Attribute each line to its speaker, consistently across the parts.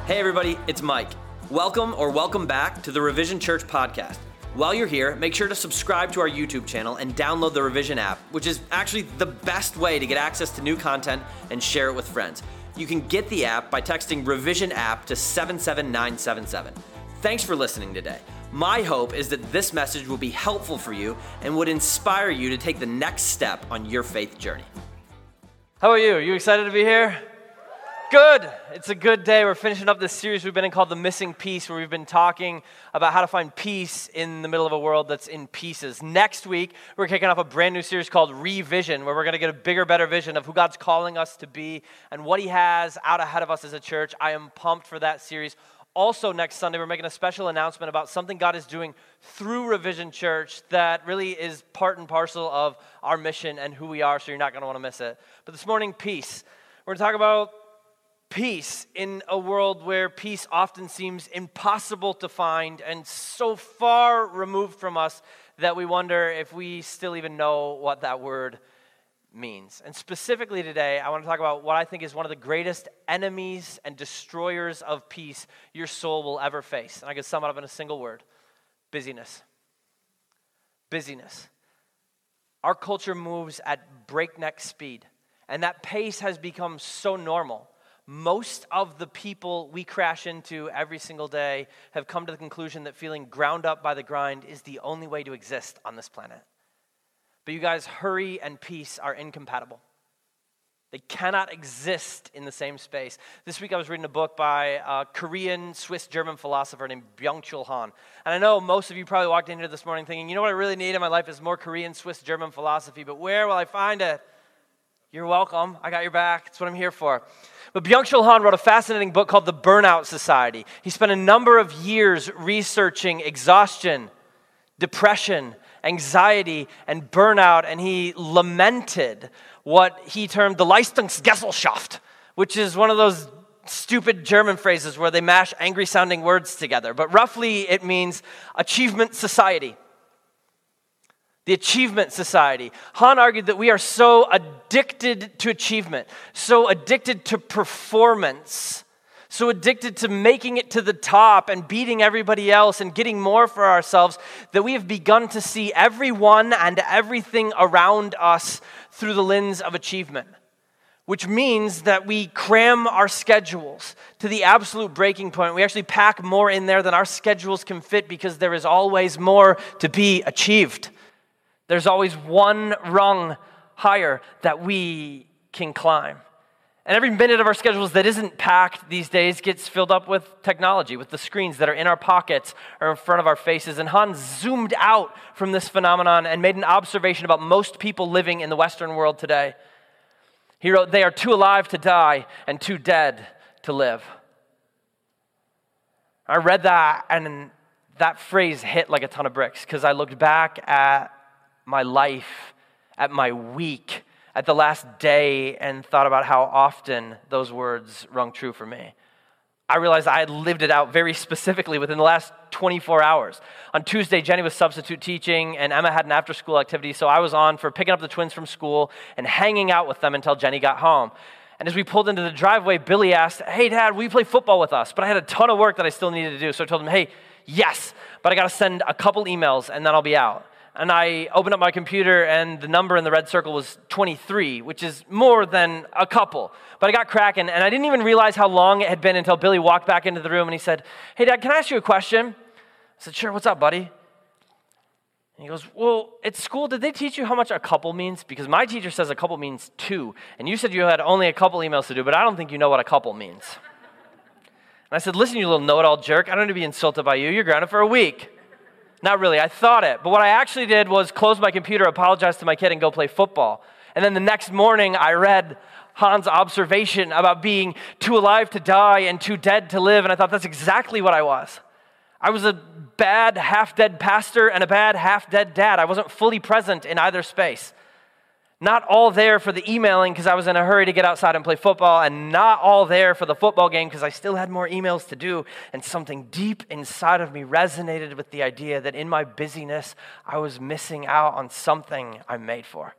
Speaker 1: Hey everybody, it's Mike. Welcome back to the Revision Church podcast. While you're here, make sure to subscribe to our YouTube channel and download the Revision app, which is actually the best way to get access to new content and share it with friends. You can get the app by texting Revision app to 77977. Thanks for listening today. My hope is that this message will be helpful for you and would inspire you to take the next step on your faith journey.
Speaker 2: How are you? You excited to be here? Good. It's a good day. We're finishing up this series we've been in called The Missing Piece, where we've been talking about how to find peace in the middle of a world that's in pieces. Next week, we're kicking off a brand new series called Revision, where we're going to get a bigger, better vision of who God's calling us to be and what He has out ahead of us as a church. I am pumped for that series. Also, next Sunday, we're making a special announcement about something God is doing through Revision Church that really is part and parcel of our mission and who we are, so you're not going to want to miss it. But this morning, peace. We're going to talk about peace in a world where peace often seems impossible to find and so far removed from us that we wonder if we still even know what that word means. And specifically today, I want to talk about what I think is one of the greatest enemies and destroyers of peace your soul will ever face. And I can sum it up in a single word: busyness. Busyness. Our culture moves at breakneck speed, and that pace has become so normal. Most of the people we crash into every single day have come to the conclusion that feeling ground up by the grind is the only way to exist on this planet. But you guys, hurry and peace are incompatible. They cannot exist in the same space. This week I was reading a book by a Korean, Swiss-German philosopher named Byung-Chul Han. And I know most of you probably walked in here this morning thinking, you know what I really need in my life is more Korean, Swiss-German philosophy, but where will I find it? You're welcome. I got your back. That's what I'm here for. But Byung-Chul Han wrote a fascinating book called The Burnout Society. He spent a number of years researching exhaustion, depression, anxiety, and burnout, and he lamented what he termed the Leistungsgesellschaft, which is one of those stupid German phrases where they mash angry-sounding words together. But roughly, it means achievement society. The achievement society. Han argued that we are so addicted to achievement, so addicted to performance, so addicted to making it to the top and beating everybody else and getting more for ourselves that we have begun to see everyone and everything around us through the lens of achievement, which means that we cram our schedules to the absolute breaking point. We actually pack more in there than our schedules can fit because there is always more to be achieved. There's always one rung higher that we can climb. And every minute of our schedules that isn't packed these days gets filled up with technology, with the screens that are in our pockets or in front of our faces. And Han zoomed out from this phenomenon and made an observation about most people living in the Western world today. He wrote, "They are too alive to die and too dead to live." I read that, and that phrase hit like a ton of bricks because I looked back at my life, at my week, at the last day, and thought about how often those words rung true for me. I realized I had lived it out very specifically within the last 24 hours. On Tuesday, Jenny was substitute teaching, and Emma had an after-school activity, so I was on for picking up the twins from school and hanging out with them until Jenny got home. And as we pulled into the driveway, Billy asked, "Hey, Dad, will you play football with us?" But I had a ton of work that I still needed to do, so I told him, "Hey, yes, but I got to send a couple emails, and then I'll be out." And I opened up my computer, and the number in the red circle was 23, which is more than a couple. But I got cracking, and I didn't even realize how long it had been until Billy walked back into the room, and he said, "Hey, Dad, can I ask you a question?" I said, "Sure, what's up, buddy?" And he goes, "Well, at school, did they teach you how much a couple means? Because my teacher says a couple means two, and you said you had only a couple emails to do, but I don't think you know what a couple means." And I said, "Listen, you little know-it-all jerk, I don't need to be insulted by you. You're grounded for a week." Not really, I thought it. But what I actually did was close my computer, apologize to my kid, and go play football. And then the next morning, I read Han's observation about being too alive to die and too dead to live, and I thought that's exactly what I was. I was a bad, half-dead pastor and a bad, half-dead dad. I wasn't fully present in either space. Not all there for the emailing because I was in a hurry to get outside and play football, and not all there for the football game because I still had more emails to do, and something deep inside of me resonated with the idea that in my busyness, I was missing out on something I'm made for.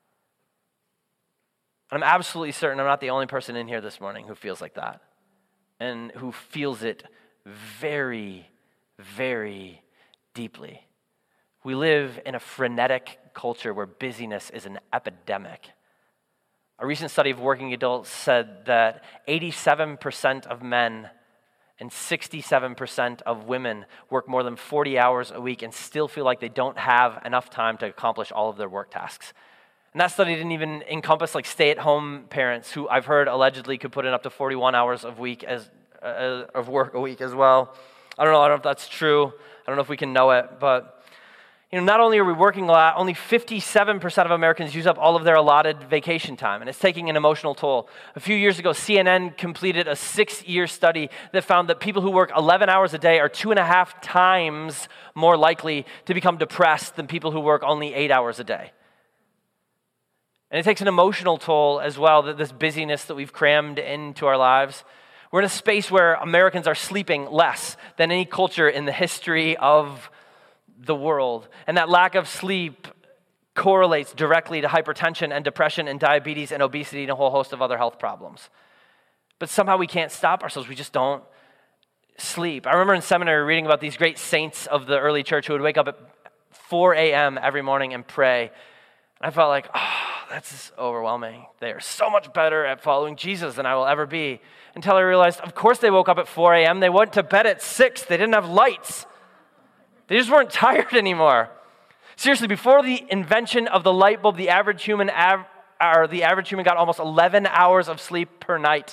Speaker 2: And I'm absolutely certain I'm not the only person in here this morning who feels like that. and who feels it very, very deeply. We live in a frenetic culture where busyness is an epidemic. A recent study of working adults said that 87% of men and 67% of women work more than 40 hours a week and still feel like they don't have enough time to accomplish all of their work tasks. And that study didn't even encompass like stay-at-home parents who I've heard allegedly could put in up to 41 hours of work a week as well. I don't know if that's true. I don't know if we can know it, but not only are we working a lot, only 57% of Americans use up all of their allotted vacation time, and it's taking an emotional toll. A few years ago, CNN completed a 6-year study that found that people who work 11 hours a day are 2.5 times more likely to become depressed than people who work only 8 hours a day. And it takes an emotional toll as well, that this busyness that we've crammed into our lives. We're in a space where Americans are sleeping less than any culture in the history of the world. And that lack of sleep correlates directly to hypertension and depression and diabetes and obesity and a whole host of other health problems. But somehow we can't stop ourselves. We just don't sleep. I remember in seminary reading about these great saints of the early church who would wake up at 4 a.m. every morning and pray. And I felt like, that's just overwhelming. They are so much better at following Jesus than I will ever be. Until I realized, of course they woke up at 4 a.m. They went to bed at 6. They didn't have lights. They just weren't tired anymore. Seriously, before the invention of the light bulb, the average human got almost 11 hours of sleep per night.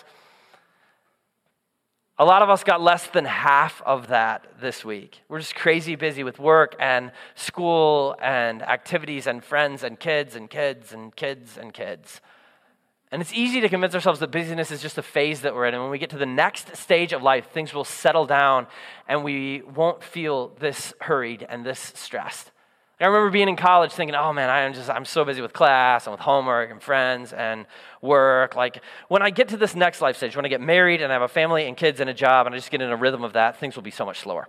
Speaker 2: A lot of us got less than half of that this week. We're just crazy busy with work and school and activities and friends and kids and kids and kids and kids. And it's easy to convince ourselves that busyness is just a phase that we're in. And when we get to the next stage of life, things will settle down and we won't feel this hurried and this stressed. I remember being in college thinking, oh man, I'm so busy with class and with homework and friends and work. Like when I get to this next life stage, when I get married and I have a family and kids and a job and I just get in a rhythm of that, things will be so much slower.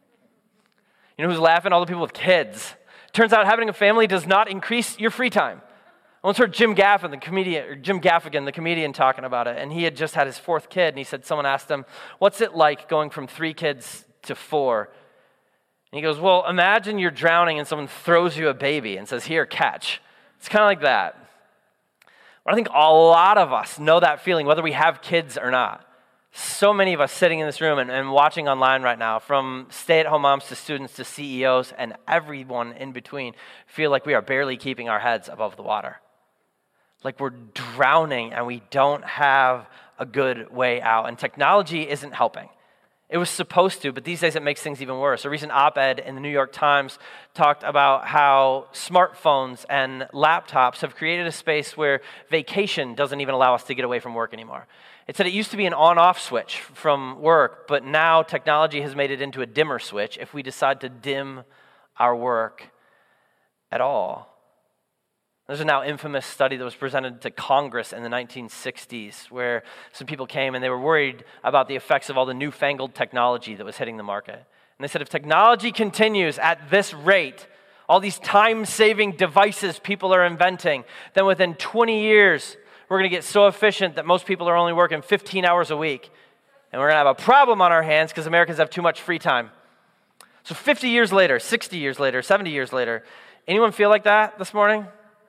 Speaker 2: You know who's laughing? All the people with kids. Turns out having a family does not increase your free time. I once heard Jim Gaffigan, the comedian, talking about it, and he had just had his 4th kid, and he said, someone asked him, what's it like going from 3 kids to 4? And he goes, well, imagine you're drowning and someone throws you a baby and says, here, catch. It's kind of like that. But I think a lot of us know that feeling, whether we have kids or not. So many of us sitting in this room and watching online right now, from stay-at-home moms to students to CEOs and everyone in between, feel like we are barely keeping our heads above the water. Like we're drowning and we don't have a good way out. And technology isn't helping. It was supposed to, but these days it makes things even worse. A recent op-ed in the New York Times talked about how smartphones and laptops have created a space where vacation doesn't even allow us to get away from work anymore. It said it used to be an on-off switch from work, but now technology has made it into a dimmer switch if we decide to dim our work at all. There's a now infamous study that was presented to Congress in the 1960s where some people came and they were worried about the effects of all the newfangled technology that was hitting the market. And they said, if technology continues at this rate, all these time-saving devices people are inventing, then within 20 years, we're going to get so efficient that most people are only working 15 hours a week. And we're going to have a problem on our hands because Americans have too much free time. So 50 years later, 60 years later, 70 years later, anyone feel like that this morning?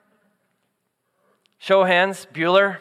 Speaker 2: Show of hands, Bueller.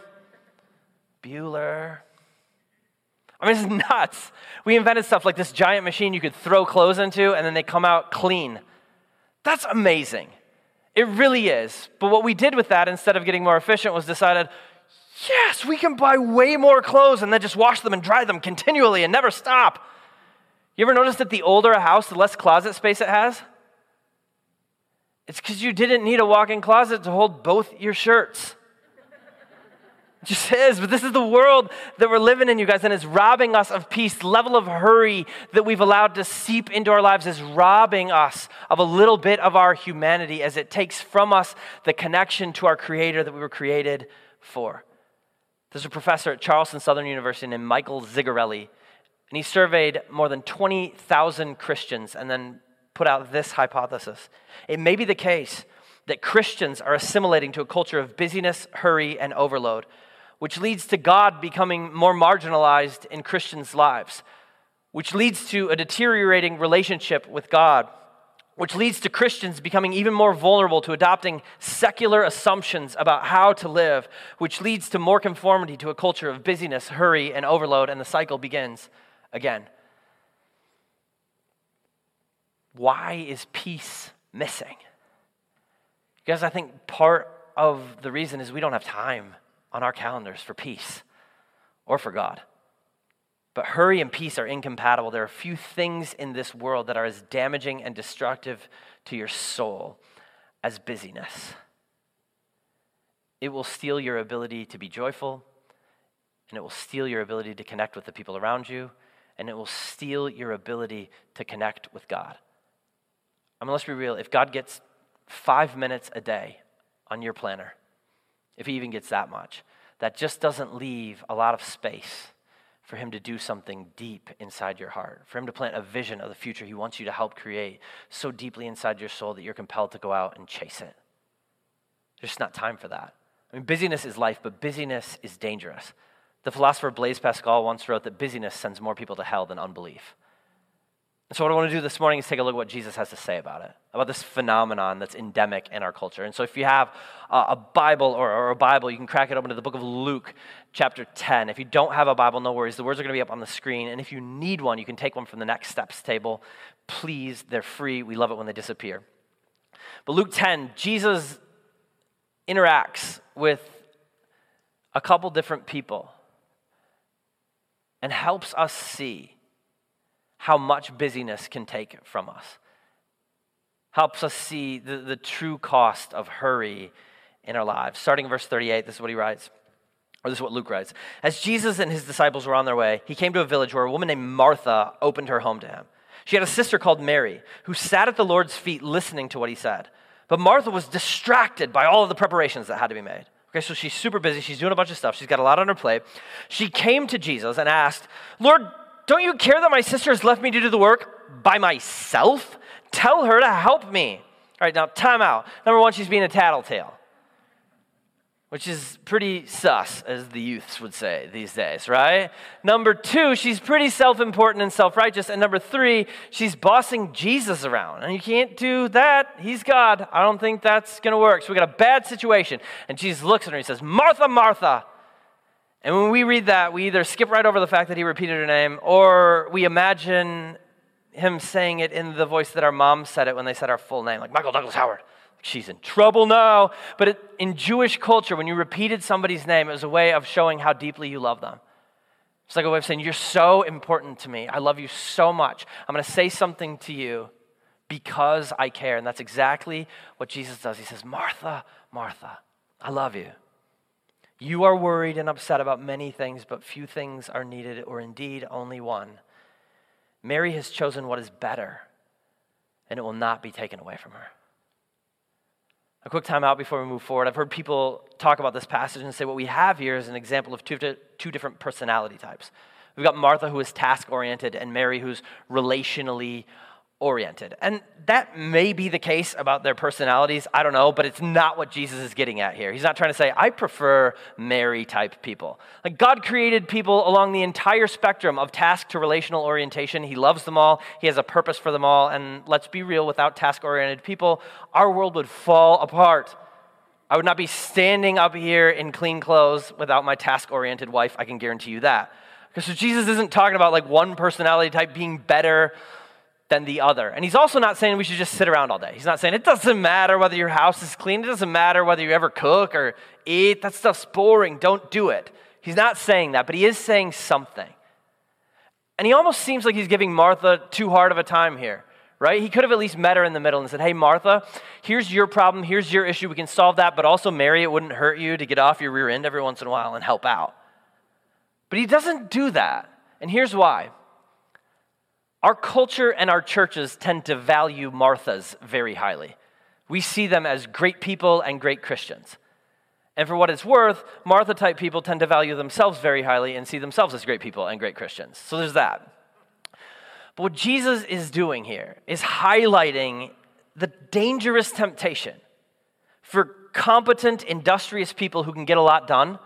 Speaker 2: I mean, it's nuts. We invented stuff like this giant machine you could throw clothes into and then they come out clean. That's amazing. It really is. But what we did with that, instead of getting more efficient, was decided, yes, we can buy way more clothes and then just wash them and dry them continually and never stop. You ever notice that the older a house, the less closet space it has? It's because you didn't need a walk-in closet to hold both your shirts. It just is, but this is the world that we're living in, you guys, and it's robbing us of peace. The level of hurry that we've allowed to seep into our lives is robbing us of a little bit of our humanity as it takes from us the connection to our Creator that we were created for. There's a professor at Charleston Southern University named Michael Zigarelli, and he surveyed more than 20,000 Christians and then put out this hypothesis. It may be the case that Christians are assimilating to a culture of busyness, hurry, and overload, which leads to God becoming more marginalized in Christians' lives, which leads to a deteriorating relationship with God, which leads to Christians becoming even more vulnerable to adopting secular assumptions about how to live, which leads to more conformity to a culture of busyness, hurry, and overload, and the cycle begins again. Why is peace missing? Because I think part of the reason is we don't have time on our calendars for peace or for God. But hurry and peace are incompatible. There are few things in this world that are as damaging and destructive to your soul as busyness. It will steal your ability to be joyful, and it will steal your ability to connect with the people around you, and it will steal your ability to connect with God. I mean, let's be real. If God gets 5 minutes a day on your planner, if he even gets that much, that just doesn't leave a lot of space for him to do something deep inside your heart, for him to plant a vision of the future he wants you to help create so deeply inside your soul that you're compelled to go out and chase it. There's just not time for that. I mean, busyness is life, but busyness is dangerous. The philosopher Blaise Pascal once wrote that busyness sends more people to hell than unbelief. And so what I want to do this morning is take a look at what Jesus has to say about it, about this phenomenon that's endemic in our culture. And so if you have a Bible or a Bible, you can crack it open to the book of Luke, chapter 10. If you don't have a Bible, no worries. The words are going to be up on the screen. And if you need one, you can take one from the Next Steps table. Please, they're free. We love it when they disappear. But Luke 10, Jesus interacts with a couple different people and helps us see how much busyness can take from us. Helps us see the true cost of hurry in our lives. Starting in verse 38, this is what he writes, or this is what Luke writes. As Jesus and his disciples were on their way, he came to a village where a woman named Martha opened her home to him. She had a sister called Mary, who sat at the Lord's feet listening to what he said. But Martha was distracted by all of the preparations that had to be made. Okay, so she's super busy. She's doing a bunch of stuff. She's got a lot on her plate. She came to Jesus and asked, Lord, don't you care that my sister has left me to do the work by myself? Tell her to help me. All right, now time out. Number one, she's being a tattletale, which is pretty sus, as the youths would say these days, right? Number two, she's pretty self-important and self-righteous. And number three, she's bossing Jesus around. And you can't do that. He's God. I don't think that's going to work. So we got a bad situation. And Jesus looks at her and he says, Martha, Martha. And when we read that, we either skip right over the fact that he repeated her name, or we imagine him saying it in the voice that our mom said it when they said our full name, like Michael Douglas Howard. She's in trouble now. But in Jewish culture, when you repeated somebody's name, it was a way of showing how deeply you love them. It's like a way of saying, you're so important to me. I love you so much. I'm going to say something to you because I care. And that's exactly what Jesus does. He says, Martha, Martha, I love you. You are worried and upset about many things, but few things are needed, or indeed only one. Mary has chosen what is better, and it will not be taken away from her. A quick time out before we move forward. I've heard people talk about this passage and say what we have here is an example of two different personality types. We've got Martha, who is task-oriented, and Mary, who's relationally oriented. And that may be the case about their personalities. I don't know, but it's not what Jesus is getting at here. He's not trying to say, I prefer Mary-type people. Like, God created people along the entire spectrum of task to relational orientation. He loves them all. He has a purpose for them all. And let's be real, without task-oriented people, our world would fall apart. I would not be standing up here in clean clothes without my task-oriented wife. I can guarantee you that. Because so Jesus isn't talking about like one personality type being better than the other. And he's also not saying we should just sit around all day. He's not saying it doesn't matter whether your house is clean. It doesn't matter whether you ever cook or eat. That stuff's boring. Don't do it. He's not saying that, but he is saying something. And he almost seems like he's giving Martha too hard of a time here, right? He could have at least met her in the middle and said, hey, Martha, here's your problem. Here's your issue. We can solve that. But also, Mary, it wouldn't hurt you to get off your rear end every once in a while and help out. But he doesn't do that. And here's why. Our culture and our churches tend to value Marthas very highly. We see them as great people and great Christians. And for what it's worth, Martha-type people tend to value themselves very highly and see themselves as great people and great Christians. So there's that. But what Jesus is doing here is highlighting the dangerous temptation for competent, industrious people who can get a lot done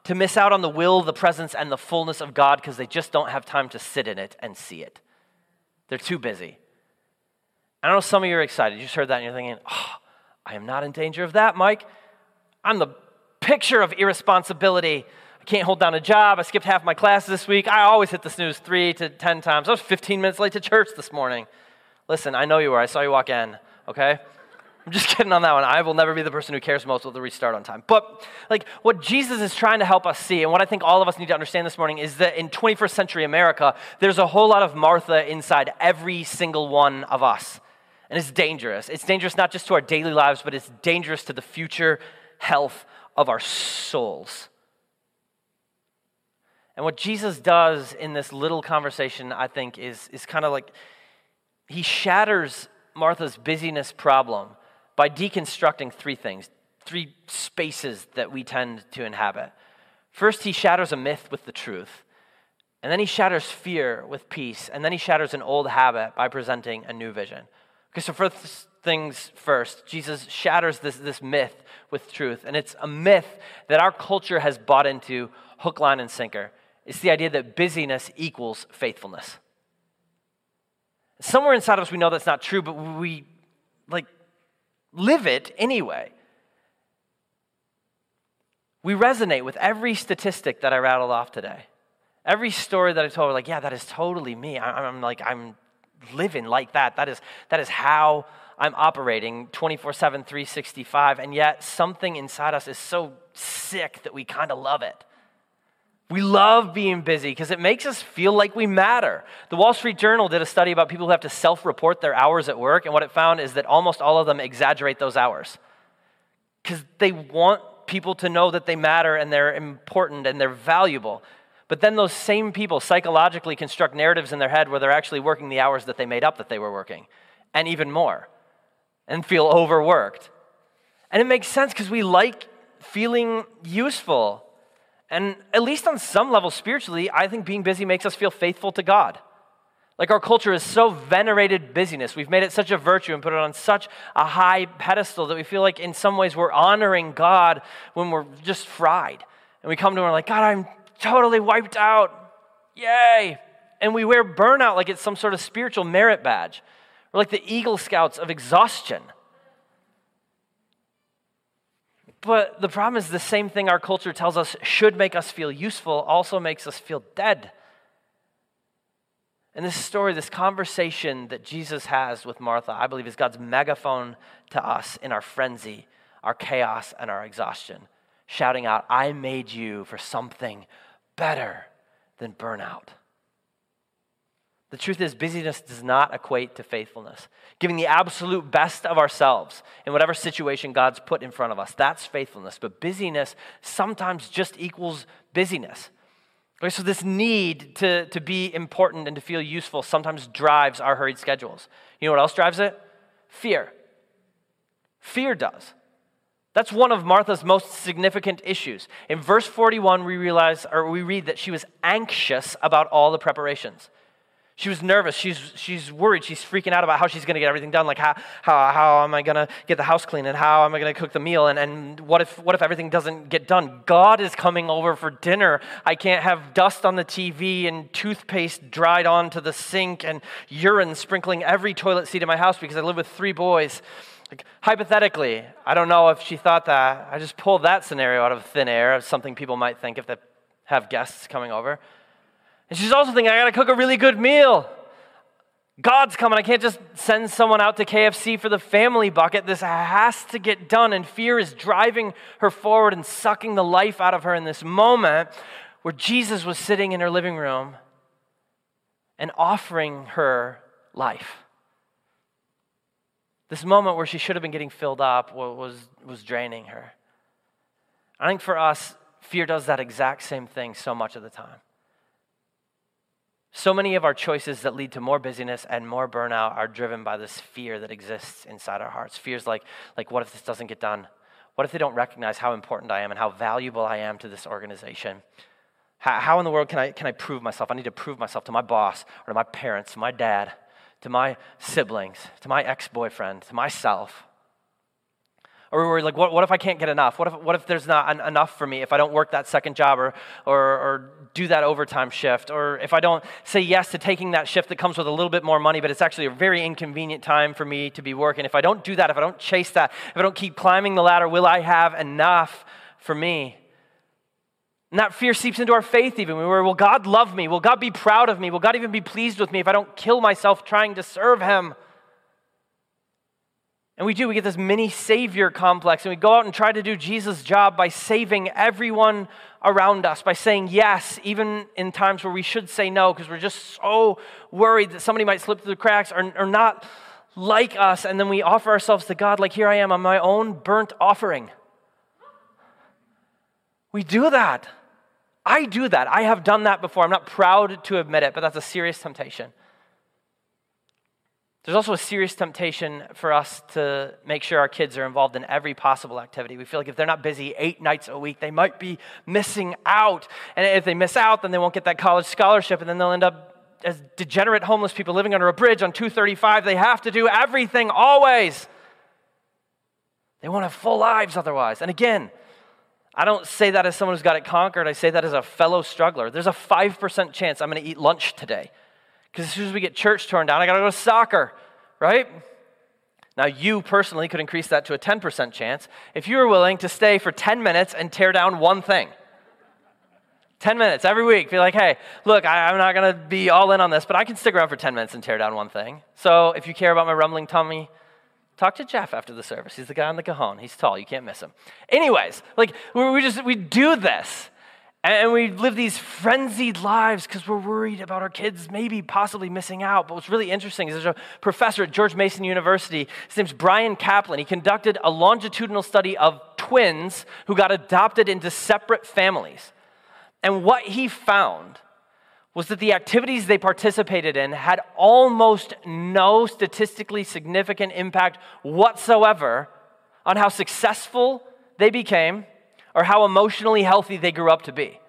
Speaker 2: to miss out on the will, the presence, and the fullness of God because they just don't have time to sit in it and see it. They're too busy. I know some of you are excited. You just heard that and you're thinking, oh, I am not in danger of that, Mike. I'm the picture of irresponsibility. I can't hold down a job. I skipped half my classes this week. I always hit the snooze 3 to 10 times. I was 15 minutes late to church this morning. Listen, I know you were. I saw you walk in, okay? I'm just kidding on that one. I will never be the person who cares most with the restart on time. But what Jesus is trying to help us see, and what I think all of us need to understand this morning, is that in 21st century America, there's a whole lot of Martha inside every single one of us. And it's dangerous. It's dangerous not just to our daily lives, but it's dangerous to the future health of our souls. And what Jesus does in this little conversation, I think, is kind of like he shatters Martha's busyness problem by deconstructing 3 things, 3 spaces that we tend to inhabit. First, he shatters a myth with the truth. And then he shatters fear with peace. And then he shatters an old habit by presenting a new vision. Okay, so first things first, Jesus shatters this myth with truth. And it's a myth that our culture has bought into hook, line, and sinker. It's the idea that busyness equals faithfulness. Somewhere inside of us we know that's not true, but we live it anyway. We resonate with every statistic that I rattled off today. Every story that I told, we're like, yeah, that is totally me. I'm living like that. That is how I'm operating 24/7, 365. And yet something inside us is so sick that we kind of love it. We love being busy because it makes us feel like we matter. The Wall Street Journal did a study about people who have to self-report their hours at work, and what it found is that almost all of them exaggerate those hours because they want people to know that they matter and they're important and they're valuable. But then those same people psychologically construct narratives in their head where they're actually working the hours that they made up that they were working, and even more, and feel overworked. And it makes sense because we like feeling useful. And at least on some level spiritually, I think being busy makes us feel faithful to God. Like our culture is so venerated busyness. We've made it such a virtue and put it on such a high pedestal that we feel like in some ways we're honoring God when we're just fried. And we come to him and we're like, God, I'm totally wiped out. Yay. And we wear burnout like it's some sort of spiritual merit badge. We're like the Eagle Scouts of exhaustion. But the problem is the same thing our culture tells us should make us feel useful also makes us feel dead. And this story, this conversation that Jesus has with Martha, I believe is God's megaphone to us in our frenzy, our chaos, and our exhaustion, shouting out, I made you for something better than burnout. The truth is, busyness does not equate to faithfulness. Giving the absolute best of ourselves in whatever situation God's put in front of us, that's faithfulness. But busyness sometimes just equals busyness. Okay, so this need to be important and to feel useful sometimes drives our hurried schedules. You know what else drives it? Fear. Fear does. That's one of Martha's most significant issues. In verse 41, we read that she was anxious about all the preparations. She was nervous. She's worried. She's freaking out about how she's going to get everything done. Like how am I going to get the house clean, and how am I going to cook the meal, and what if everything doesn't get done? God is coming over for dinner. I can't have dust on the TV and toothpaste dried onto the sink and urine sprinkling every toilet seat in my house because I live with 3 boys. Like, hypothetically, I don't know if she thought that. I just pulled that scenario out of thin air of something people might think if they have guests coming over. And she's also thinking, I got to cook a really good meal. God's coming. I can't just send someone out to KFC for the family bucket. This has to get done. And fear is driving her forward and sucking the life out of her in this moment where Jesus was sitting in her living room and offering her life. This moment where she should have been getting filled up was draining her. I think for us, fear does that exact same thing so much of the time. So many of our choices that lead to more busyness and more burnout are driven by this fear that exists inside our hearts. Fears like what if this doesn't get done? What if they don't recognize how important I am and how valuable I am to this organization? How in the world can I prove myself? I need to prove myself to my boss or to my parents, to my dad, to my siblings, to my ex-boyfriend, to myself. Or we worry, like, what if I can't get enough? What if there's not enough for me if I don't work that second job or do that overtime shift? Or if I don't say yes to taking that shift that comes with a little bit more money, but it's actually a very inconvenient time for me to be working. If I don't do that, if I don't chase that, if I don't keep climbing the ladder, will I have enough for me? And that fear seeps into our faith even. We worry, will God love me? Will God be proud of me? Will God even be pleased with me if I don't kill myself trying to serve him? And we get this mini savior complex, and we go out and try to do Jesus' job by saving everyone around us, by saying yes, even in times where we should say no, because we're just so worried that somebody might slip through the cracks or not like us, and then we offer ourselves to God like, here I am on my own burnt offering. We do that. I do that. I have done that before. I'm not proud to admit it, but that's a serious temptation. There's also a serious temptation for us to make sure our kids are involved in every possible activity. We feel like if they're not busy 8 nights a week, they might be missing out. And if they miss out, then they won't get that college scholarship, and then they'll end up as degenerate homeless people living under a bridge on 235. They have to do everything always. They won't have full lives otherwise. And again, I don't say that as someone who's got it conquered. I say that as a fellow struggler. There's a 5% chance I'm going to eat lunch today. Because as soon as we get church torn down, I got to go to soccer, right? Now, you personally could increase that to a 10% chance if you were willing to stay for 10 minutes and tear down one thing. 10 minutes every week. Be like, hey, look, I'm not going to be all in on this, but I can stick around for 10 minutes and tear down one thing. So if you care about my rumbling tummy, talk to Jeff after the service. He's the guy on the cajon. He's tall. You can't miss him. Anyways, like we do this. And we live these frenzied lives because we're worried about our kids maybe possibly missing out. But what's really interesting is there's a professor at George Mason University. His name's Bryan Caplan. He conducted a longitudinal study of twins who got adopted into separate families. And what he found was that the activities they participated in had almost no statistically significant impact whatsoever on how successful they became or how emotionally healthy they grew up to be.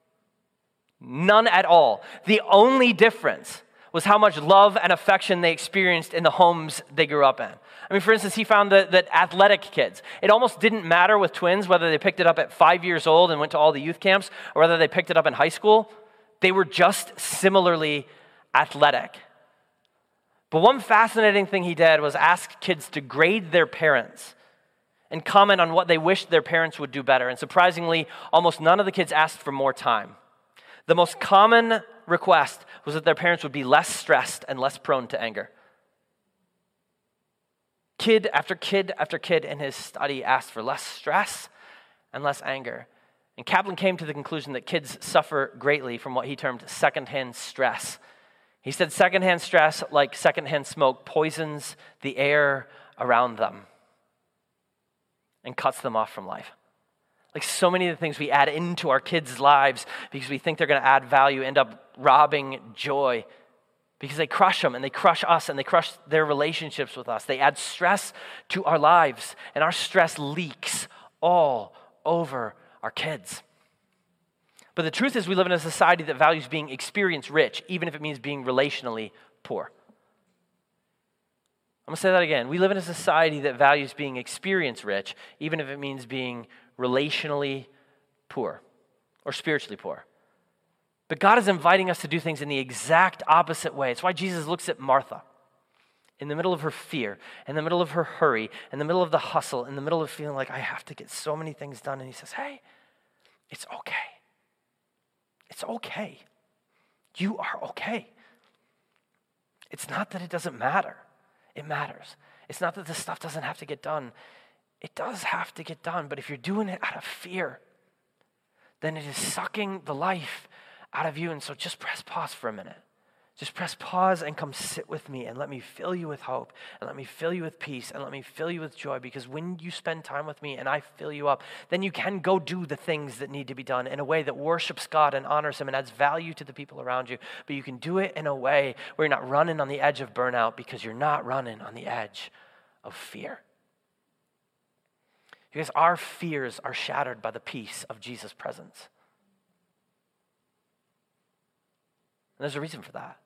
Speaker 2: None at all. The only difference was how much love and affection they experienced in the homes they grew up in. I mean, for instance, he found that athletic kids, it almost didn't matter with twins whether they picked it up at 5 years old and went to all the youth camps or whether they picked it up in high school. They were just similarly athletic. But one fascinating thing he did was ask kids to grade their parents and comment on what they wished their parents would do better. And surprisingly, almost none of the kids asked for more time. The most common request was that their parents would be less stressed and less prone to anger. Kid after kid after kid in his study asked for less stress and less anger. And Caplan came to the conclusion that kids suffer greatly from what he termed secondhand stress. He said secondhand stress, like secondhand smoke, poisons the air around them and cuts them off from life. Like so many of the things we add into our kids' lives because we think they're going to add value end up robbing joy because they crush them and they crush us and they crush their relationships with us. They add stress to our lives, and our stress leaks all over our kids. But the truth is we live in a society that values being experience rich, even if it means being relationally poor. I'm going to say that again. We live in a society that values being experience rich, even if it means being relationally poor or spiritually poor. But God is inviting us to do things in the exact opposite way. It's why Jesus looks at Martha in the middle of her fear, in the middle of her hurry, in the middle of the hustle, in the middle of feeling like I have to get so many things done. And he says, hey, it's okay. It's okay. You are okay. It's not that it doesn't matter. It matters. It's not that this stuff doesn't have to get done. It does have to get done, but if you're doing it out of fear, then it is sucking the life out of you. And so just press pause for a minute. Just press pause and come sit with me and let me fill you with hope and let me fill you with peace and let me fill you with joy, because when you spend time with me and I fill you up, then you can go do the things that need to be done in a way that worships God and honors Him and adds value to the people around you. But you can do it in a way where you're not running on the edge of burnout because you're not running on the edge of fear. Because our fears are shattered by the peace of Jesus' presence. And there's a reason for that.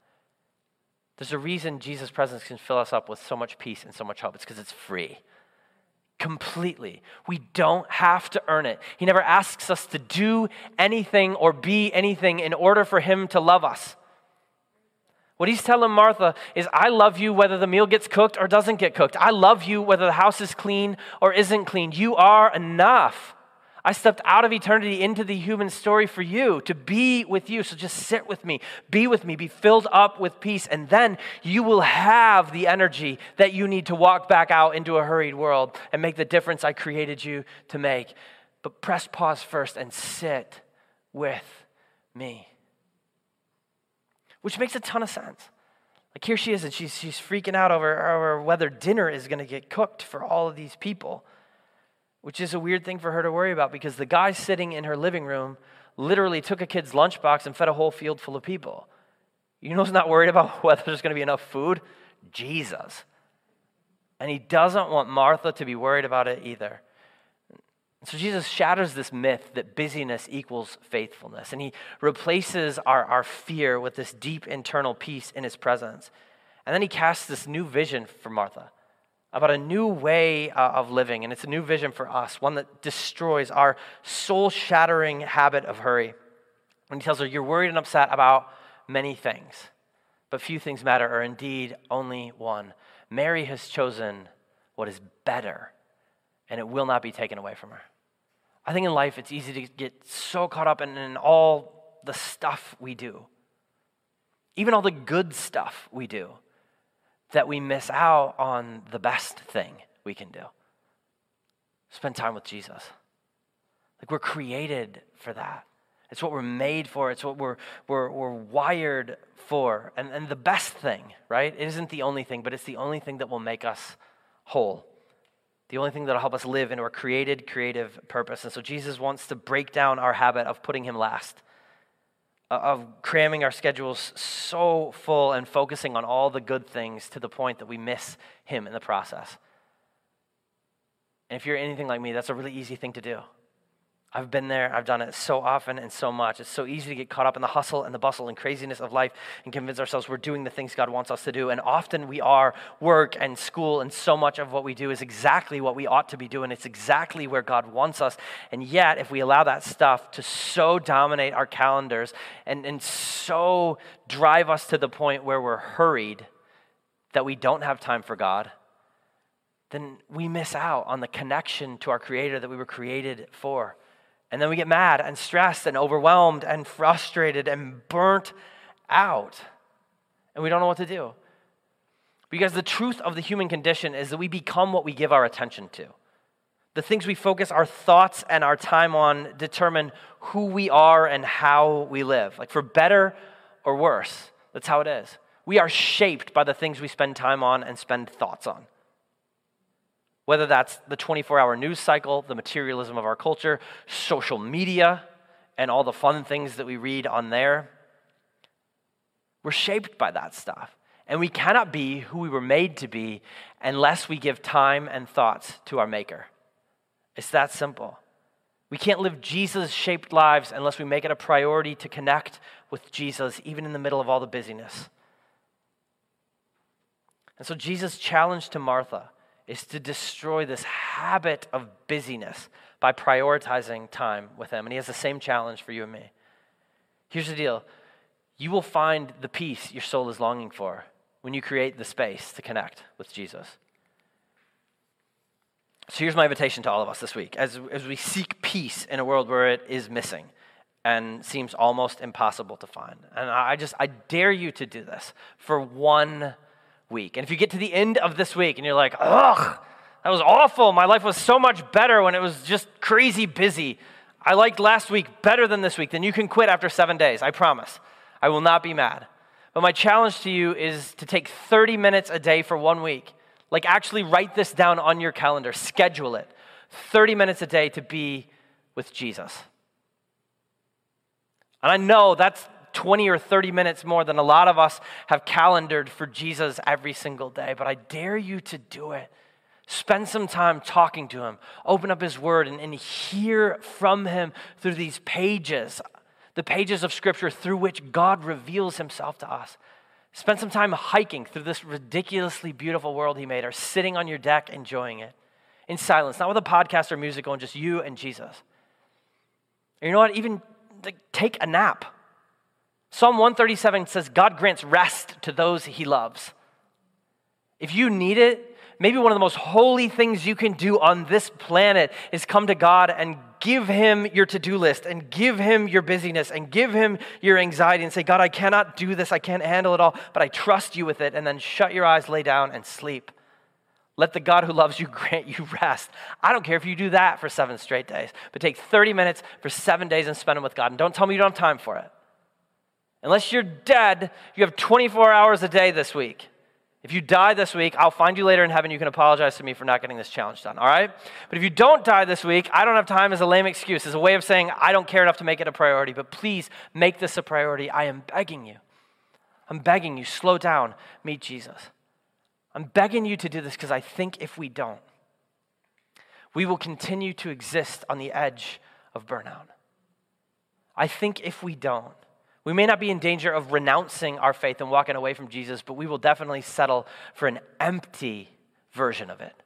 Speaker 2: There's a reason Jesus' presence can fill us up with so much peace and so much hope. It's because it's free. completely. We don't have to earn it. He never asks us to do anything or be anything in order for him to love us. What he's telling Martha is, I love you whether the meal gets cooked or doesn't get cooked. I love you whether the house is clean or isn't clean. You are enough. I stepped out of eternity into the human story for you, to be with you. So just sit with me, be filled up with peace, and then you will have the energy that you need to walk back out into a hurried world and make the difference I created you to make. But press pause first and sit with me. Which makes a ton of sense. Like here she is, and she's freaking out over whether dinner is going to get cooked for all of these people, which is a weird thing for her to worry about because the guy sitting in her living room literally took a kid's lunchbox and fed a whole field full of people. You know who's not worried about whether there's going to be enough food? Jesus. And he doesn't want Martha to be worried about it either. So Jesus shatters this myth that busyness equals faithfulness, and he replaces our fear with this deep internal peace in his presence. And then he casts this new vision for Martha about a new way of living, and it's a new vision for us, one that destroys our soul-shattering habit of hurry. When he tells her, you're worried and upset about many things, but few things matter, or indeed only one. Mary has chosen what is better, and it will not be taken away from her. I think in life it's easy to get so caught up in all the stuff we do, even all the good stuff we do, that we miss out on the best thing we can do. Spend time with Jesus. Like we're created for that. It's what we're made for. It's what we're wired for. And the best thing, right? It isn't the only thing, but it's the only thing that will make us whole. The only thing that will help us live into our creative purpose. And so Jesus wants to break down our habit of putting him last, of cramming our schedules so full and focusing on all the good things to the point that we miss him in the process. And if you're anything like me, that's a really easy thing to do. I've been there, I've done it so often and so much. It's so easy to get caught up in the hustle and the bustle and craziness of life and convince ourselves we're doing the things God wants us to do. And often we are. Work and school and so much of what we do is exactly what we ought to be doing. It's exactly where God wants us. And yet, if we allow that stuff to so dominate our calendars and so drive us to the point where we're hurried that we don't have time for God, then we miss out on the connection to our Creator that we were created for. And then we get mad and stressed and overwhelmed and frustrated and burnt out. And we don't know what to do. Because the truth of the human condition is that we become what we give our attention to. The things we focus our thoughts and our time on determine who we are and how we live. Like for better or worse, that's how it is. We are shaped by the things we spend time on and spend thoughts on. Whether that's the 24-hour news cycle, the materialism of our culture, social media, and all the fun things that we read on there. We're shaped by that stuff. And we cannot be who we were made to be unless we give time and thoughts to our Maker. It's that simple. We can't live Jesus-shaped lives unless we make it a priority to connect with Jesus, even in the middle of all the busyness. And so Jesus' challenge to Martha is to destroy this habit of busyness by prioritizing time with him. And he has the same challenge for you and me. Here's the deal. You will find the peace your soul is longing for when you create the space to connect with Jesus. So here's my invitation to all of us this week. As we seek peace in a world where it is missing and seems almost impossible to find. And I dare you to do this for 1 week. And if you get to the end of this week and you're like, ugh, that was awful. My life was so much better when it was just crazy busy. I liked last week better than this week. Then you can quit after 7 days. I promise. I will not be mad. But my challenge to you is to take 30 minutes a day for 1 week. Like actually write this down on your calendar. Schedule it. 30 minutes a day to be with Jesus. And I know that's 20 or 30 minutes more than a lot of us have calendared for Jesus every single day. But I dare you to do it. Spend some time talking to him. Open up his word and hear from him through these pages, the pages of Scripture through which God reveals himself to us. Spend some time hiking through this ridiculously beautiful world he made, or sitting on your deck enjoying it. in silence, not with a podcast or music going, just you and Jesus. And you know what? Even take a nap. Psalm 137 says, God grants rest to those he loves. If you need it, maybe one of the most holy things you can do on this planet is come to God and give him your to-do list and give him your busyness and give him your anxiety and say, God, I cannot do this. I can't handle it all, but I trust you with it. And then shut your eyes, lay down, and sleep. Let the God who loves you grant you rest. I don't care if you do that for 7 straight days, but take 30 minutes for 7 days and spend them with God. And don't tell me you don't have time for it. Unless you're dead, you have 24 hours a day this week. If you die this week, I'll find you later in heaven. You can apologize to me for not getting this challenge done, all right? But if you don't die this week, I don't have time as a lame excuse, as a way of saying I don't care enough to make it a priority. But please make this a priority. I am begging you. I'm begging you, slow down, meet Jesus. I'm begging you to do this because I think if we don't, we will continue to exist on the edge of burnout. I think if we don't, we may not be in danger of renouncing our faith and walking away from Jesus, but we will definitely settle for an empty version of it.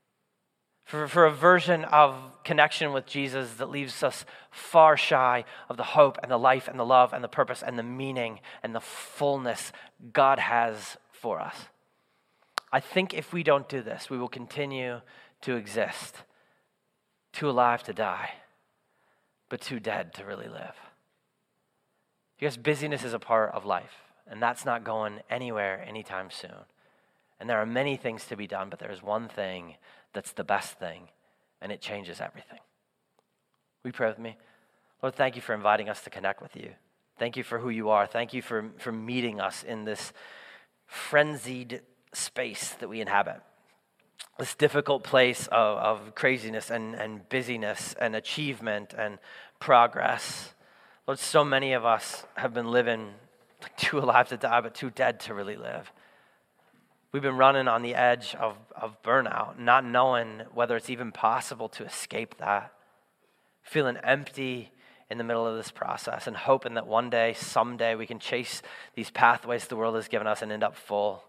Speaker 2: For a version of connection with Jesus that leaves us far shy of the hope and the life and the love and the purpose and the meaning and the fullness God has for us. I think if we don't do this, we will continue to exist, too alive to die, but too dead to really live. Because busyness is a part of life, and that's not going anywhere anytime soon. And there are many things to be done, but there's one thing that's the best thing, and it changes everything. Will you pray with me? Lord, thank you for inviting us to connect with you. Thank you for who you are. Thank you for meeting us in this frenzied space that we inhabit. This difficult place of craziness and busyness and achievement and progress. Lord, so many of us have been living too alive to die, but too dead to really live. We've been running on the edge of burnout, not knowing whether it's even possible to escape that. Feeling empty in the middle of this process and hoping that one day, someday, we can chase these pathways the world has given us and end up full.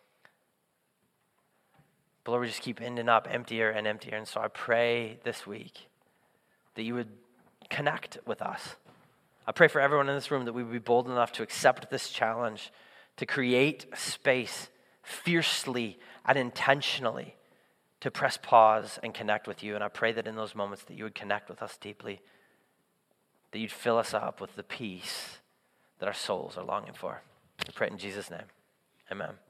Speaker 2: But Lord, we just keep ending up emptier and emptier. And so I pray this week that you would connect with us. I pray for everyone in this room that we would be bold enough to accept this challenge, to create space fiercely and intentionally to press pause and connect with you. And I pray that in those moments that you would connect with us deeply, that you'd fill us up with the peace that our souls are longing for. I pray it in Jesus' name. Amen.